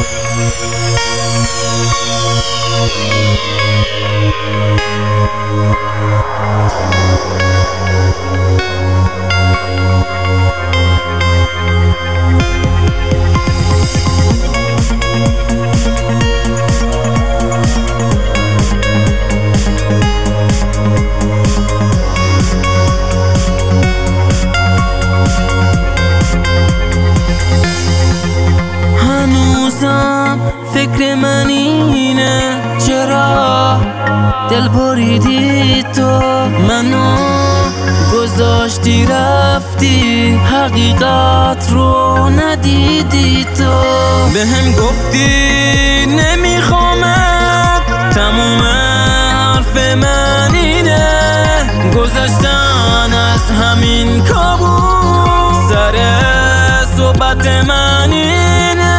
فکر من اینه چرا دل بریدی تو، منو گذاشتی رفتی، حقیقت رو ندیدی تو. بهم گفتی نمیخوامت، تموم حرف من اینه، گذاشتن از همین کابوس، سر صحبت من اینه.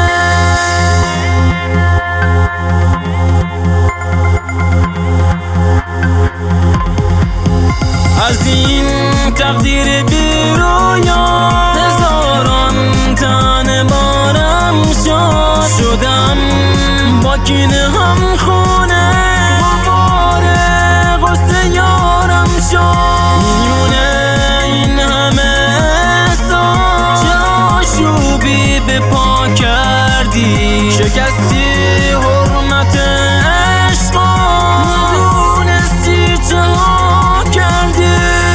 از این تقدیر بی رویا هزاران تن بارم شدم با کینه هم خونه، باره غصه یارم شد. میونه این همه احساس، چه آشوبی به پا کردی، شکستی حرمت عشقا، میدونستی چه ها کردی.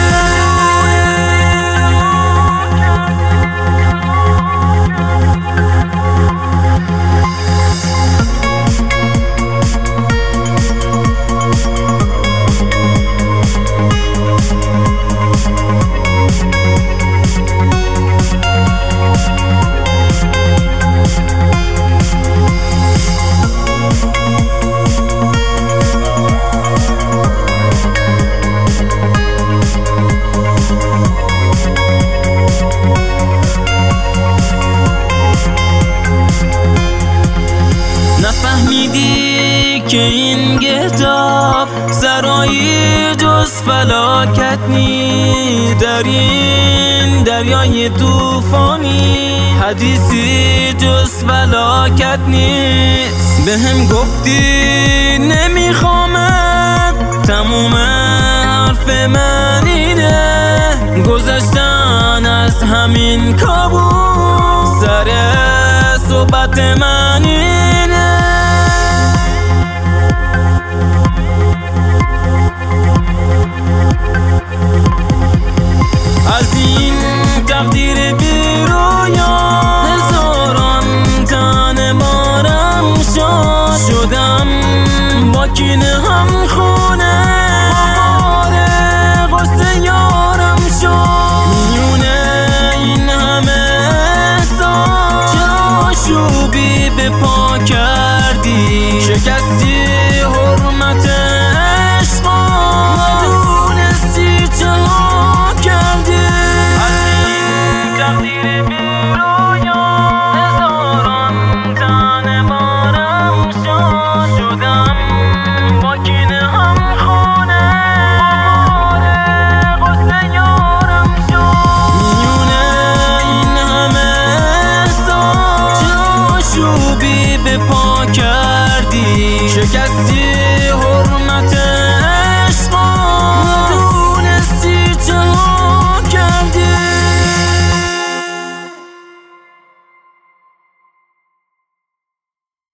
نفهمیدی که این گرداب سرایی جز فلاکت نی، در این دریای طوفانی حدیثی جز فلاکت نیست. بهم گفتی نمیخوامت، تموم حرف من اینه، گذاشتن از همین کابوس، سر صحبت من اینه. از این تقدیر بی رویا هزاران تن بارم شدم با کینه هم خونه، باره غصه یارم شد. میونه این همه احساس، چه آشوبی به پا کردی، شکستی حرمت عشقا، میدونستی چه ها کردی. از این تقدیر بی رویا هزاران تن بارم شدم با کینه هم خونه، باره غصه یارم شد. میونه این همه احساس، چه آشوبی به پا کردی، شکستی